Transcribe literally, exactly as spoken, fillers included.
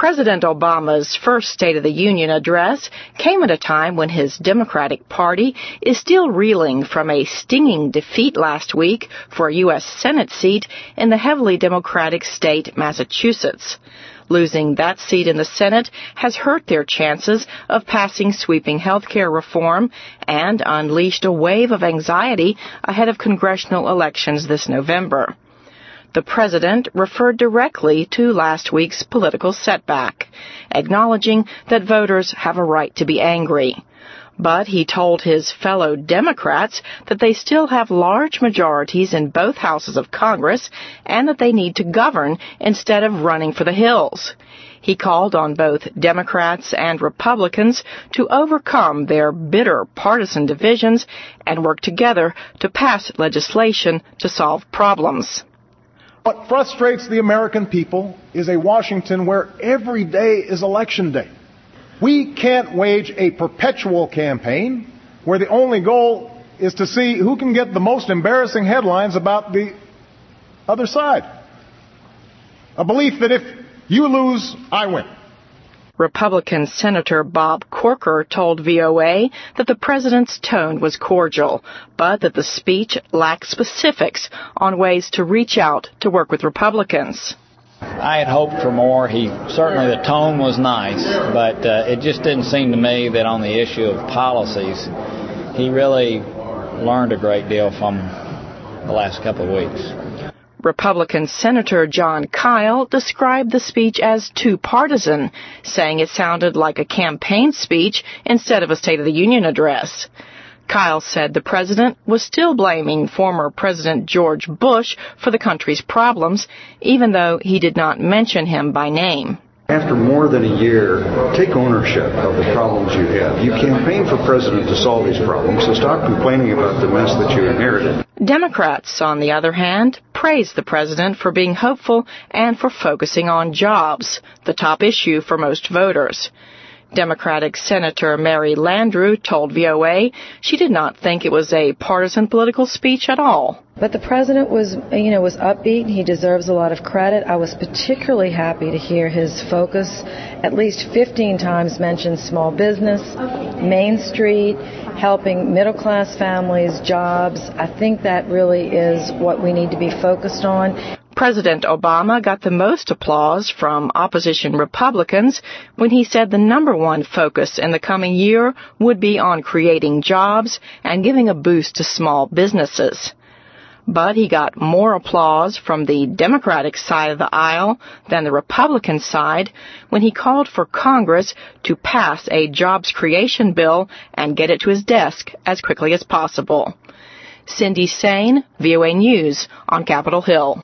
President Obama's first State of the Union address came at a time when his Democratic Party is still reeling from a stinging defeat last week for a U S Senate seat in the heavily Democratic state Massachusetts. Losing that seat in the Senate has hurt their chances of passing sweeping health care reform and unleashed a wave of anxiety ahead of congressional elections this November. The president referred directly to last week's political setback, acknowledging that voters have a right to be angry. But he told his fellow Democrats that they still have large majorities in both houses of Congress and that they need to govern instead of running for the hills. He called on both Democrats and Republicans to overcome their bitter partisan divisions and work together to pass legislation to solve problems. What frustrates the American people is a Washington where every day is election day. We can't wage a perpetual campaign where the only goal is to see who can get the most embarrassing headlines about the other side. A belief that if you lose, I win. Republican Senator Bob Corker told V O A that the president's tone was cordial, but that the speech lacked specifics on ways to reach out to work with Republicans. I had hoped for more. He certainly, the tone was nice, but uh, it just didn't seem to me that on the issue of policies, he really learned a great deal from the last couple of weeks. Republican Senator Jon Kyl described the speech as too partisan, saying it sounded like a campaign speech instead of a State of the Union address. Kyl said the president was still blaming former President George Bush for the country's problems, even though he did not mention him by name. After more than a year, take ownership of the problems you have. You campaigned for president to solve these problems, so stop complaining about the mess that you inherited. Democrats, on the other hand, praised the president for being hopeful and for focusing on jobs, the top issue for most voters. Democratic Senator Mary Landrieu told V O A she did not think it was a partisan political speech at all. But the president was, you know, was upbeat. He deserves a lot of credit. I was particularly happy to hear his focus at least fifteen times mention small business, Main Street, helping middle-class families, jobs. I think that really is what we need to be focused on. President Obama got the most applause from opposition Republicans when he said the number one focus in the coming year would be on creating jobs and giving a boost to small businesses. But he got more applause from the Democratic side of the aisle than the Republican side when he called for Congress to pass a jobs creation bill and get it to his desk as quickly as possible. Cindy Sain, V O A News on Capitol Hill.